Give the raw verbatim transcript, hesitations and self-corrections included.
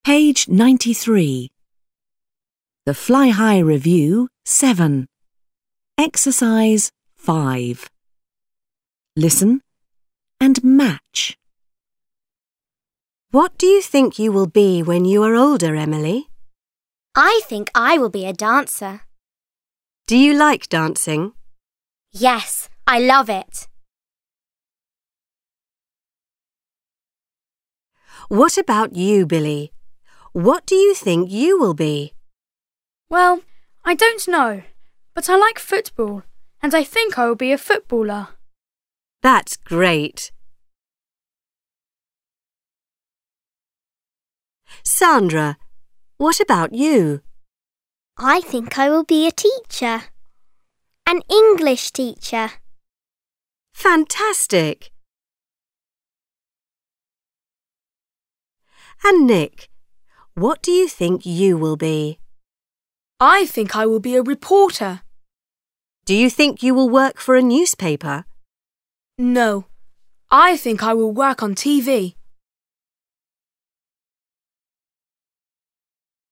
Page ninety-three. The Fly High Review seven. Exercise five. Listen and match. What do you think you will be when you are older, Emily? I think I will be a dancer. Do you like dancing? Yes, I love it. What about you, Billy? What do you think you will be? Well, I don't know, but I like football, and I think I will be a footballer. That's great. Sandra, what about you? I think I will be a teacher. An English teacher. Fantastic. And Nick, what do you think you will be? I think I will be a reporter. Do you think you will work for a newspaper? No, I think I will work on T V.